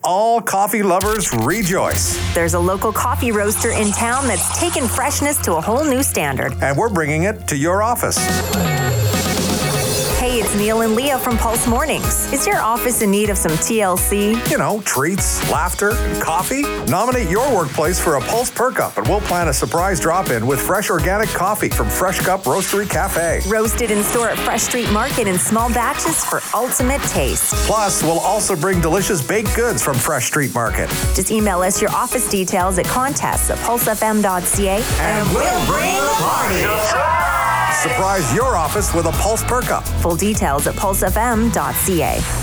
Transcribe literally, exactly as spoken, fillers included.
All coffee lovers rejoice. There's a local coffee roaster in town that's taken freshness to a whole new standard. And we're bringing it to your office. Hey, it's Neil and Leah from Pulse Mornings. Is your office in need of some T L C? You know, treats, laughter, and coffee? Nominate your workplace for a Pulse Perk Up, and we'll plan a surprise drop-in with fresh organic coffee from Fresh Cup Roastery Cafe. Roasted in store at Fresh Street Market in small batches for ultimate taste. Plus, we'll also bring delicious baked goods from Fresh Street Market. Just email us your office details at contests at pulse f m dot c a and we'll bring the party. Surprise your office with a Pulse Perk Up. Full details at pulse f m dot c a.